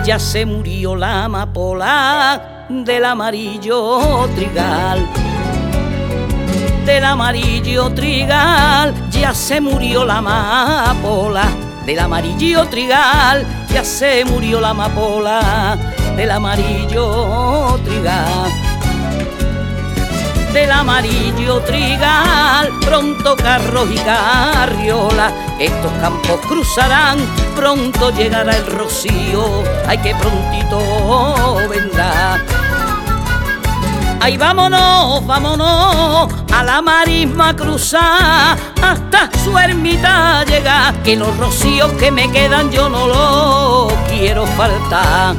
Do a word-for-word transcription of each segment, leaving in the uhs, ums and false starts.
ya se murió la amapola del amarillo trigal. Del amarillo trigal ya se murió la amapola. Del amarillo trigal ya se murió la amapola. Del amarillo trigal. Del amarillo trigal, pronto carros y carriolas, estos campos cruzarán, pronto llegará el rocío, ay que prontito vendrá. Ay vámonos, vámonos, a la marisma cruzar, hasta su ermita llegar, que los rocíos que me quedan yo no los quiero faltar.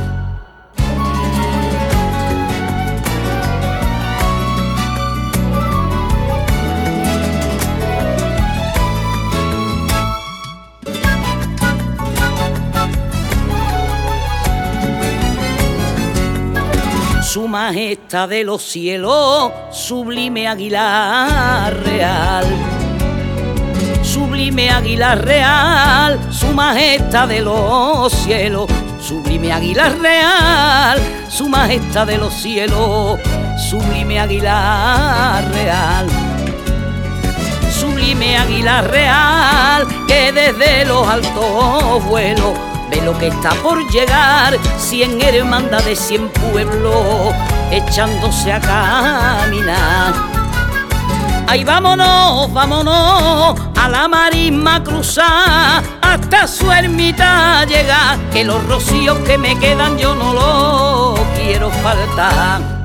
Su majestad de los cielos, sublime águila real. Sublime águila real, su majestad de los cielos. Sublime águila real, su majestad de los cielos. Sublime águila real. Sublime águila real, que desde los altos vuelos ve lo que está por llegar, cien hermandades, cien pueblos echándose a caminar. Ay vámonos, vámonos, a la marisma cruzar, hasta su ermita llegar, que los rocíos que me quedan yo no los quiero faltar.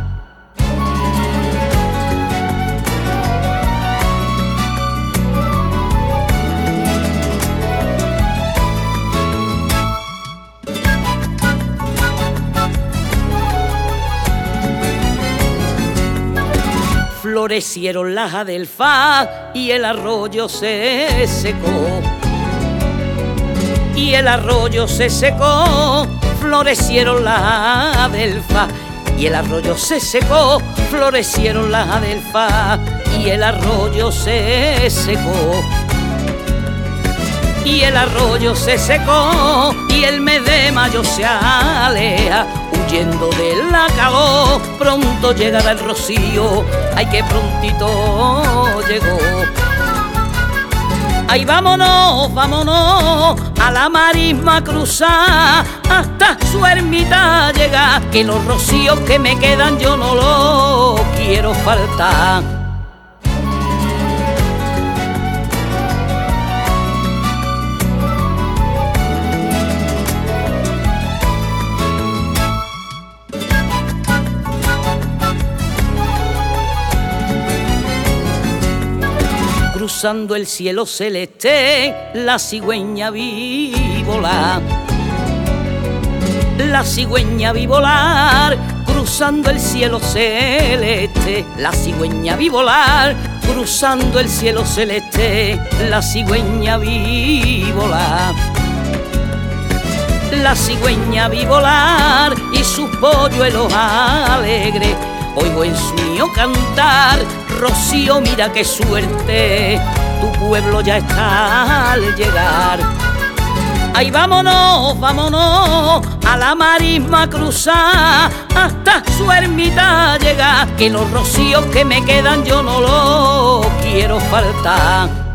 Florecieron las adelfas y el arroyo se secó. Y el arroyo se secó, florecieron las adelfas y el arroyo se secó, florecieron las adelfas y el arroyo se secó. Y el arroyo se secó y el mes de mayo se aleja, huyendo de la calor, pronto llegará el rocío, ay que prontito llegó. Ay vámonos, vámonos, a la marisma cruzar, hasta su ermita llegar, que los rocíos que me quedan yo no los quiero faltar. Cruzando el cielo celeste, la cigüeña vi volar. La cigüeña vi volar, cruzando el cielo celeste. La cigüeña vi volar, cruzando el cielo celeste. La cigüeña vi volar. La cigüeña vi volar y sus polluelos alegres. Oigo en su mío cantar, rocío, mira qué suerte, tu pueblo ya está al llegar. Ay vámonos, vámonos, a la marisma cruzar, hasta su ermita llegar, que los rocíos que me quedan yo no los quiero faltar.